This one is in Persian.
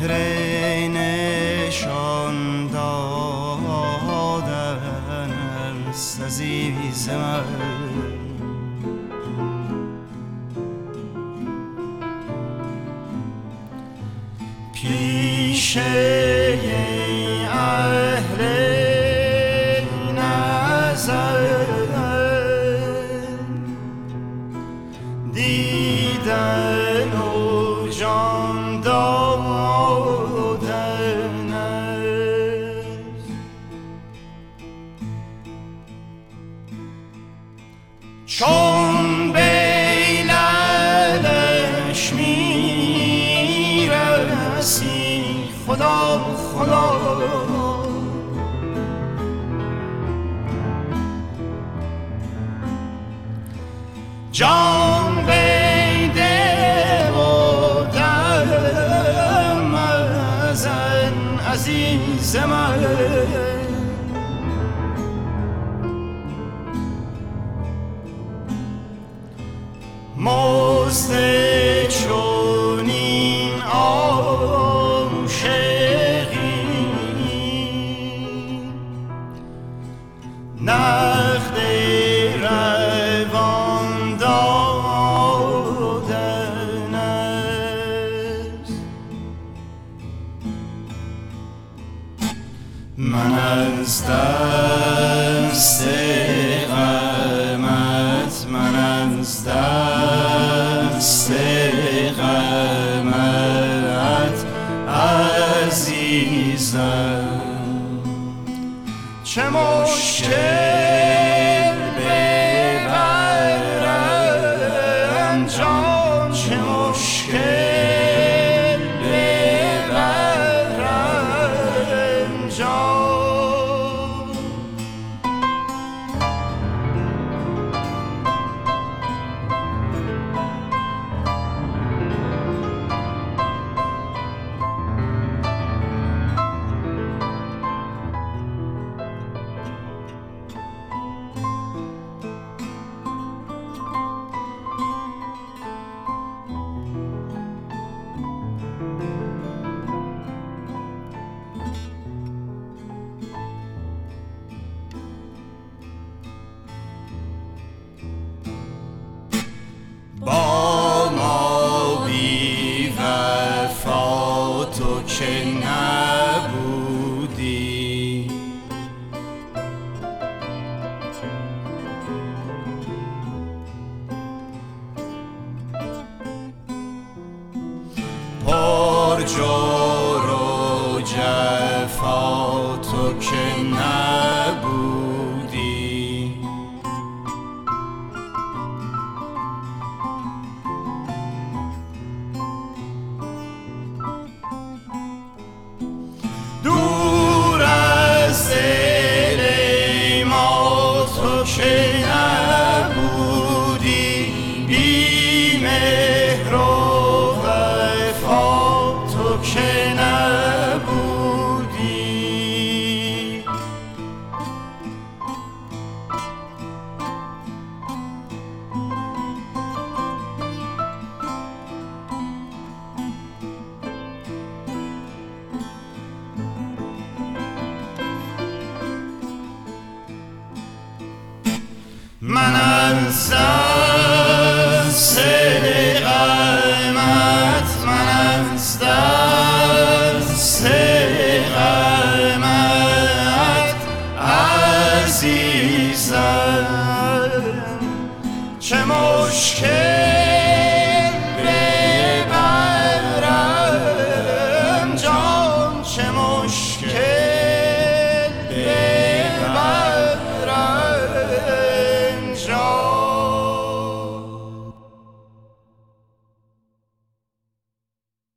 چهره نشان دادن است عزیز من. پیش اهل نظر دیدن و جان دادن است. چون بیلالش میرسی خدا خدا جان بیده و دم ازن عزیز من. مزد چونین عاشقی نقد روان دادن است. من از دست غمت من از دست غمت عزیزم. چه مشکل ببرم جان چه مشکل ببرم جان. با ما بی وفا تو که نبودی، پر جور و جفا تو که نبودی. دور از دل ما تو که نبودی، بی مهر و وفا تو که نبودی. من از دست غمت من از دست غمت عزیزم. چه مشکل